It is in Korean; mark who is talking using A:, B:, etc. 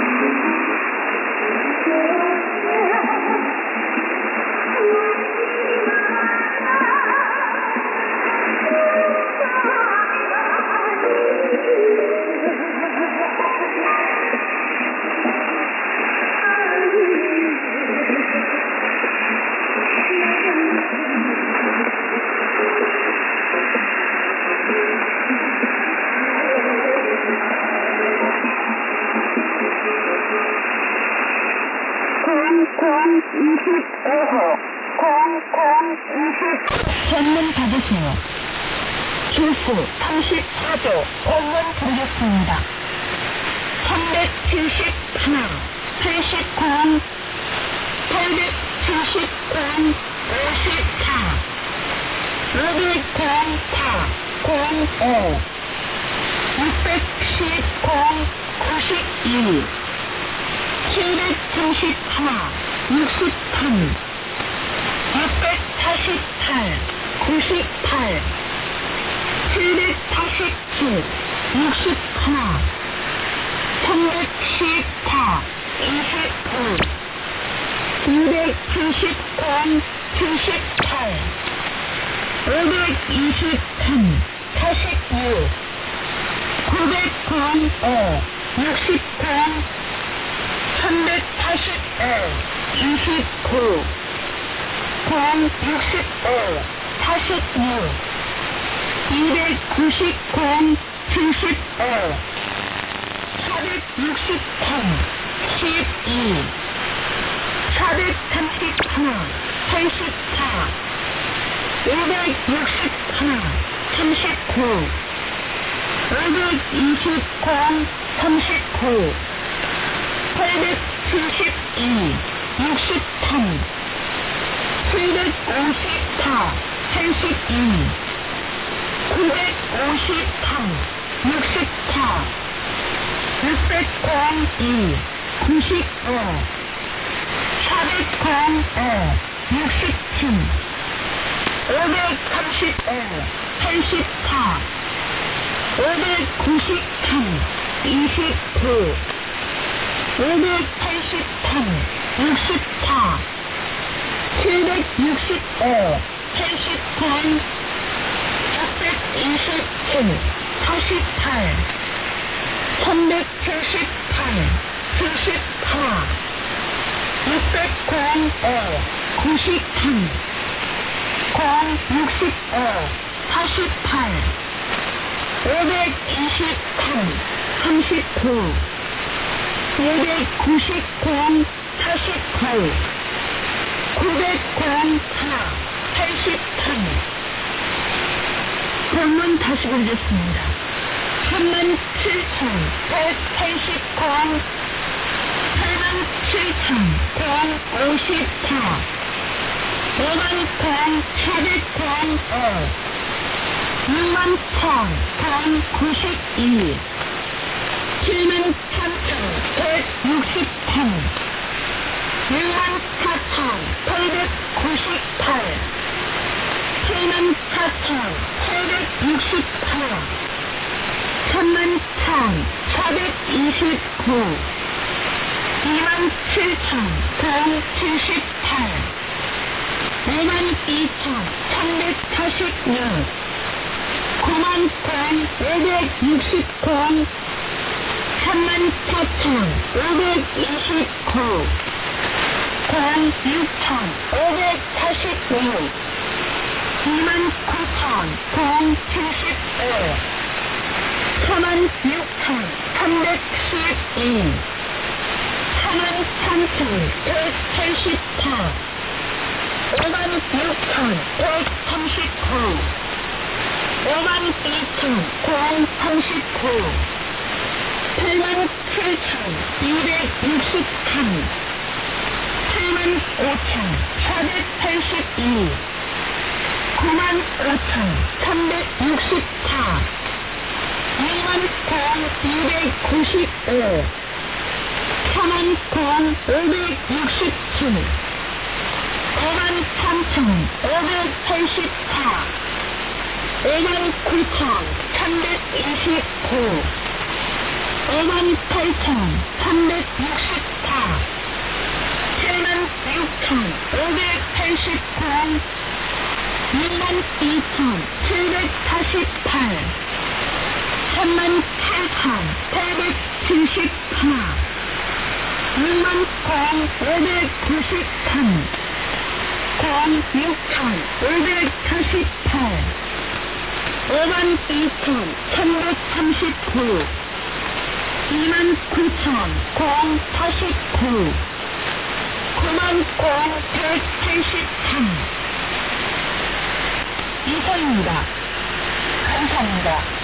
A: 전문 받으세요. 주수 34조 공문 드리겠습니다. 371, 89, 879, 54, 504, 05, 610, 92, 734, 63, 648, 98, 747, 61, 314, 29, 279, 78, 523, 46, 905, 69, 385, 29, 065, 46, 299, 75, 463, 12, 431, 84, 561, 39, 529, 39, 872, 63, 754, 82, 953, 64, 602, 95, 405, 67, 535, 84, 593, 29, 583, 64, 765, 89, 627, 48, 378, 74, 605, 93, 065, 48, 523, 39, 299, 49, 904, 83. 공문 다시 보겠습니다. 37,189, 87,154, 50,405, 61,192, 73,163, 64,898, 74,868, 31,429, 27,178, 52,346, 99,569, 34,529, 6,546, 29,075, 36,312, 33,184, 56,139, 52,039, 87,263, 75,482, 95,364, 29,295, 39,567, 93,584, 59,329, 58,300 764 76,589 62,748 37,874 60,593 6,548 52,139 29,049 90,183 이상입니다. 감사합니다.